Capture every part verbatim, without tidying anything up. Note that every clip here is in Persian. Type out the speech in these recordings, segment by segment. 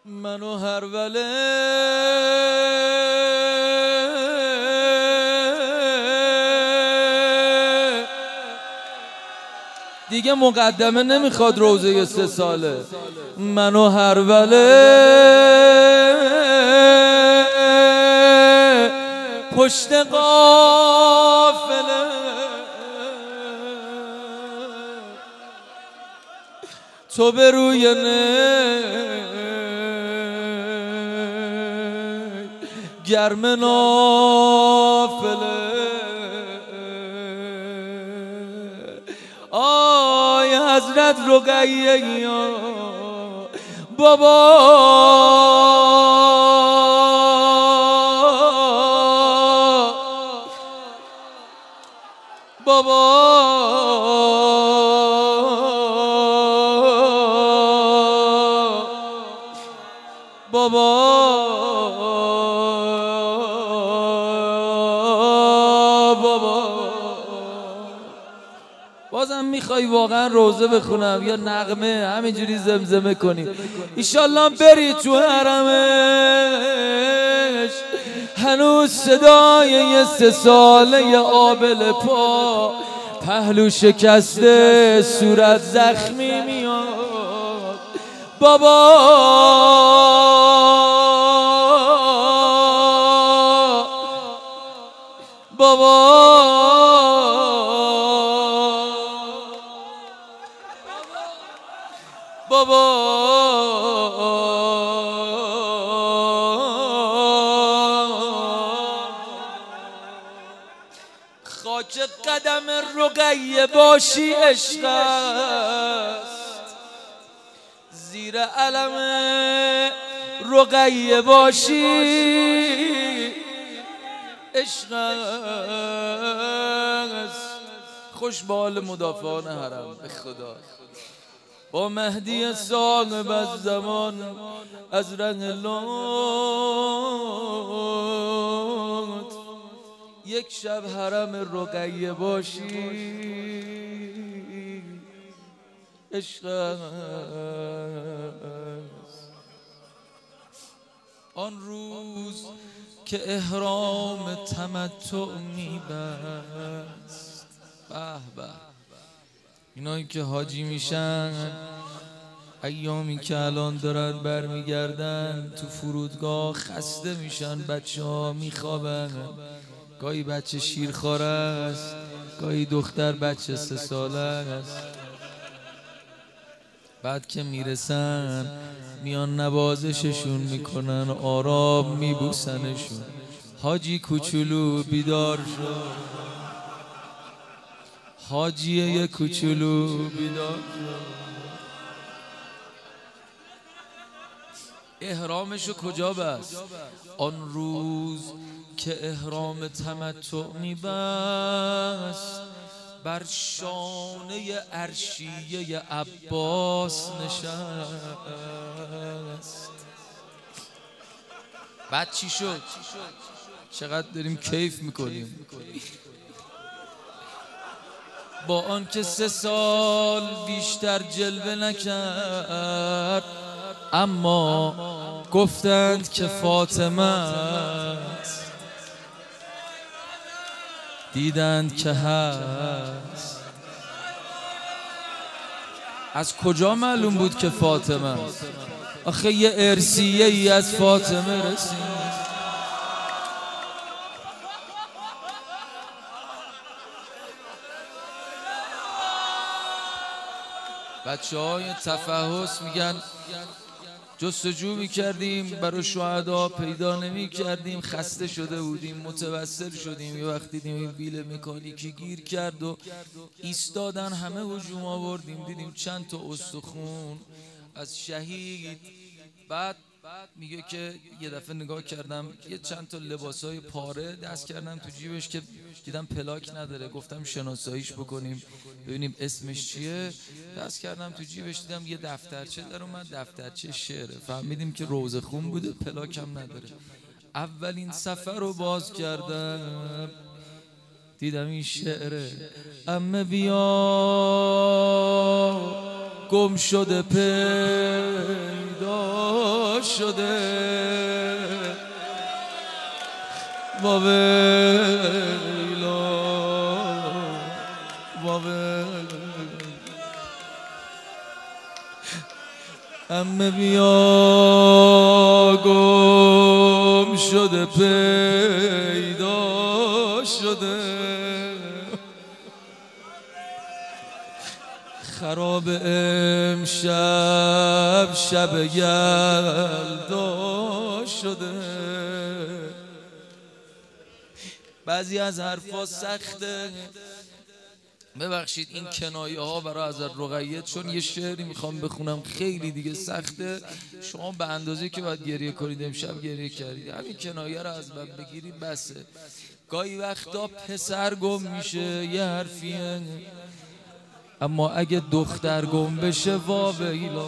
منو هر وله دیگه مقدمه نمیخواد روزه سه ساله. منو هر وله پشت قافله تو به روی نه گرم نافله آی حضرت رقیه یا بابا بابا بابا بابا بازم میخوای واقعا روزه بخونم یا نغمه همینجوری زمزمه کنیم؟ ایشالله بری تو حرمش هنوز صدای یه سه ساله آبل پا پهلو شکسته صورت زخمی میاد. بابا بابا بابا خاک قدم رقیه باشی عشق است، زیر علم رقیه باشی عشق است. خوش به حال مدافعان حرم به خدا. با مهدی صاحب از زمان از رنگ لطف یک شب حرم رقیه باشی عشق است. آن روز که احرام تمتع میبست، به به اینایی که حاجی میشن ایامی که الان دارن برمیگردن تو فرودگاه خسته میشن، بچه ها میخوابن، گاهی بچه شیرخواره است، گاهی دختر بچه سه ساله است. بعد که میرسن میان نوازششون میکنن، آرام میبوسنشون. حاجی کوچولو بیدار شد، حاجیه یه کوچولو بیدار شد. احرامشو کجا بست؟ آن روز که احرام تمتع میبست بر شانه عرشیه عباس نشست. بعد چی شد؟ چقدر داریم کیف میکنیم. با آنکه سه سال بیشتر جلوه نکرد، اما گفتند که فاطمه است، دیدند که هست. از کجا معلوم بود که فاطمه است؟ آخه یه ارسیه ای از فاطمه رسید. بچه های تفحص میگن جستجو میکردیم برای شهدا پیدا نمی کردیم، خسته شده بودیم، متوسل شدیم. یه وقت دیدیم این بیل مکانیکی گیر کرد و ایستادن، همه هجوم آوردیم، دیدیم چند تا استخون از شهید. بعد میگه که یه دفعه نگاه کردم یه چند تا لباسای پاره دست کردم تو جیبش که دیدم پلاک نداره، گفتم شناساییش بکنیم ببینیم اسمش چیه. دست کردم تو جیبش دیدم یه دفترچه در اومد، دفترچه شعره. فهمیدیم که روزه خون بوده، پلاک هم نداره. اولین سفر رو باز کردم دیدم این شعره: عمه بیا گم شده پیدا شده واویلا واویلا عمه بیا گم شده پیدا شده خراب امشب شب یلدا شده بعضی از حرفا سخته ببخشید این کنایه ها برای حضرت رقیه چون یه شعری میخوام بخونم خیلی دیگه سخته شما به اندازه که باید گریه کنید امشب گریه کردید همین کنایه رو از من بگیری بسه گاهی وقتا پسر گم میشه یه حرفیه اما اگه دختر گم بشه واویلا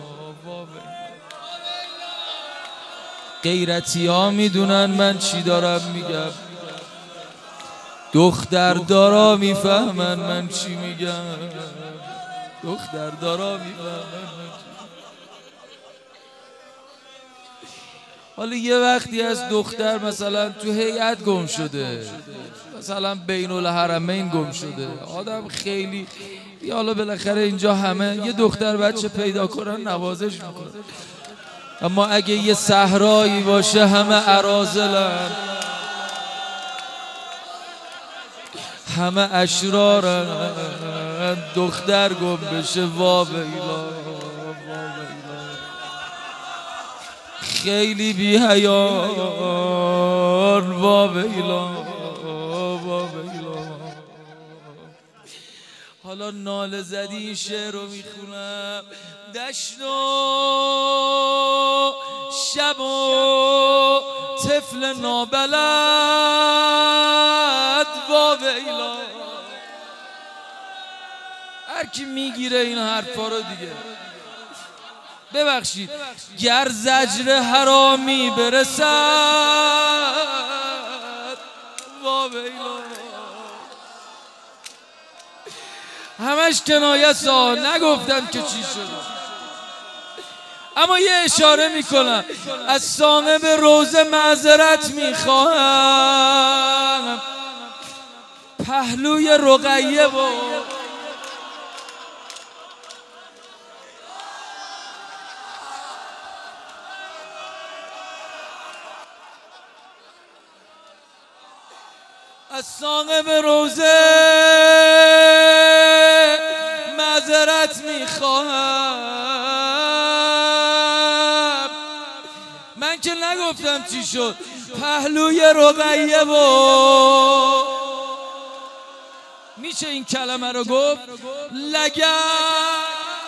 غیرتی ها میدونن من چی دارم میگم دختر دارا میفهمن من چی میگم دختر دارا میفهمن من چی حالا یه وقتی از دختر مثلا تو هیئت گم شده مثلا بین الحرمین گم شده آدم خیلی یا حالا بالاخره اینجا همه یه دختر بچه پیدا کنن نوازش میکنن اما اگه یه صحرایی باشه همه اراذلن همه اشرارن دختر گم بشه واویلا خیلی بی حیان واویلا واویلا حالا ناله زدی این شعر رو میخونم دشت و شب و طفل نابلد واویلا هر کی میگیره این حرفا رو دیگه ببخشید گر زجر حرامی برسد واویلا همش کنایه سا نگفتم که چی شد اما یه اشاره میکنم از صاحب روزه معذرت میخواهم پهلوی رقیه و از صاحب روزه معذرت میخواهم من که نگفتم چی شد پهلوی رقیه و میشه این کلمه رو گفت لگد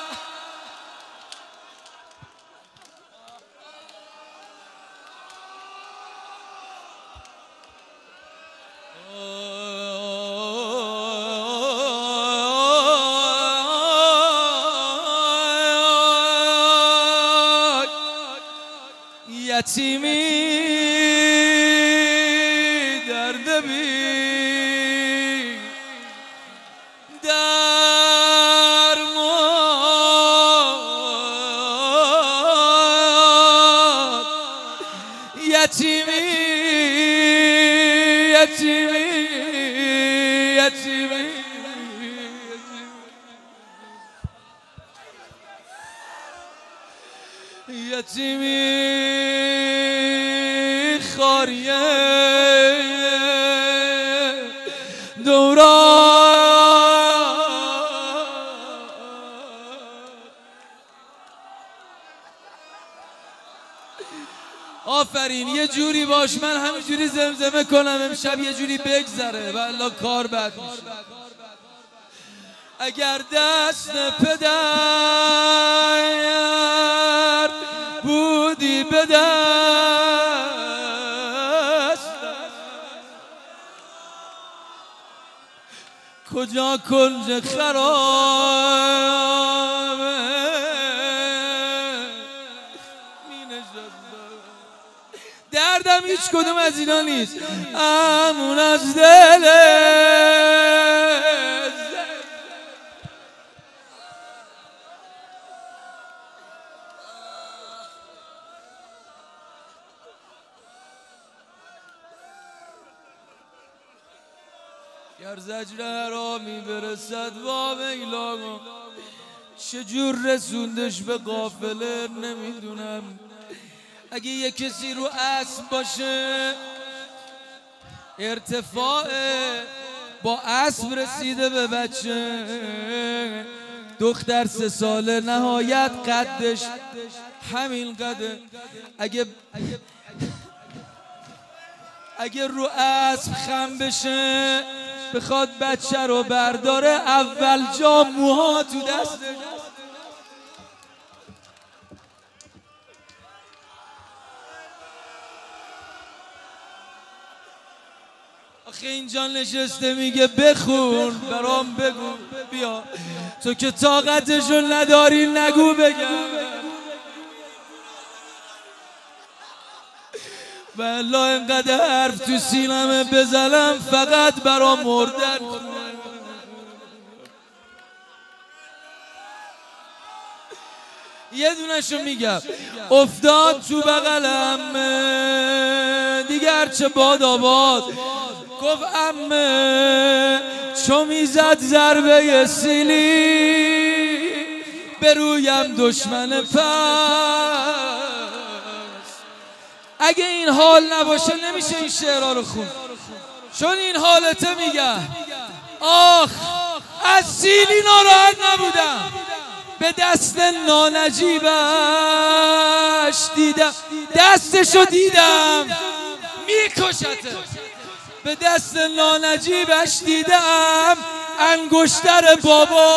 یتیمی درد بی درمان یتیمی یتیمی یتیمی یتیمی خاریه دوران آفرین یه جوری باش من همینجوری زمزمه کنم امشب یه جوری بگذره والله کار بد میشه اگر دست پدر بودی به دست کجا کنج خرابه می نشستم دردم هیچ کدوم از اینا نیست امون از دله گر زجر حرامی برسد وا میلا چجور رسوندش به قافله نمیدونم. اگه یه کسی رو اسب باشه ارتفاع با اسب رسیده به بچه، دختر سه ساله نهایت قدش همین قده. اگه اگه رو اسب خم بشه بخواد بچه رو برداره اول جا موها تو دستش. آخه اینجا نشسته میگه بخون برام بگو بیا، تو که طاقتشو نداری نگو بگم. والله اینقدر حرف تو سینمه بزنم فقط برام مردن. یه دونشو میگم افتاد تو بغلم دیگر چه باد آباد، گفت امه چو میزد ضربه سیلی به رویم دشمن پس. اگه این حال نباشه نمیشه این شعرها رو خون، چون این حالته میگم آخ از سیلی ناراحت نبودم، به دست نانجیبش دیدم دستشو دیدم میکشته، به دست نانجیبش دیدم انگشتر بابا.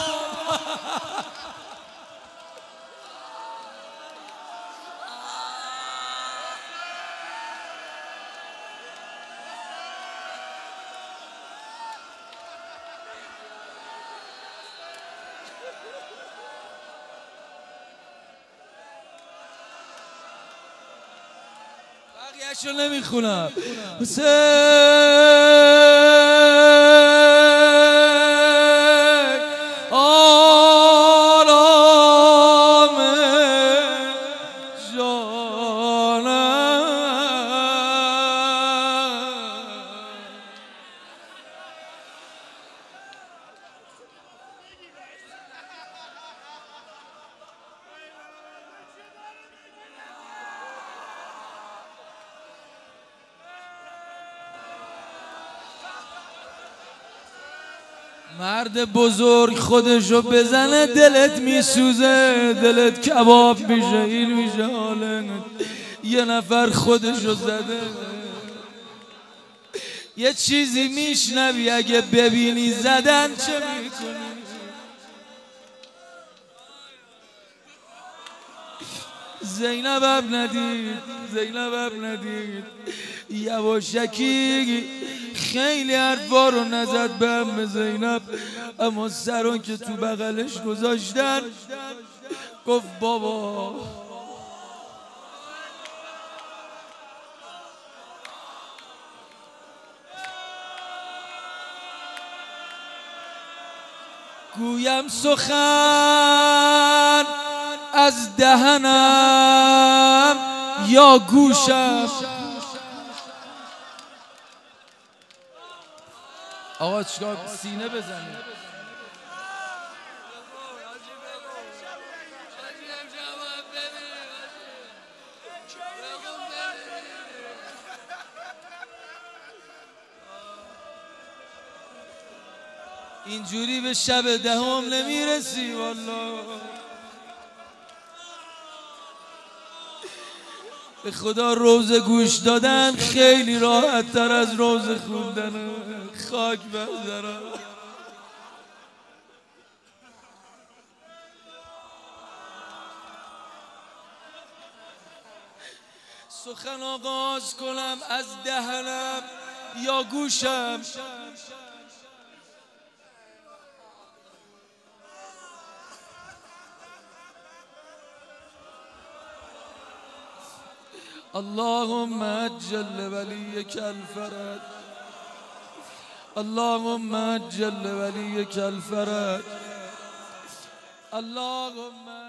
بقیه‌شو نمیخونم. حسین آرام جانم مرد بزرگ خودشو بزنه دلت میسوزه، دلت کباب میشه، این میشه حاله. یه نفر خودشو زده یه چیزی میشنوی اگه ببینی زدن چه میکنی. زینب اب ندید، زینب اب ندید، یواشکی خیلی حرفا رو نزد به ام زینب، اما سرون که تو بغلش گذاشتن گفت بابا گویم سخن از دهنم یا گوشم. آقا چیکار سینه بزنید. اینجوری به شب دهم نمیرسی والله. به خدا روز گوش دادن خیلی راحت تر از روز خوندن. خاک بذارم. سخن آغاز کنم از دهنم یا گوشم. اللهم اجل وليك الفرج، اللهم اجل وليك الفرج، اللهم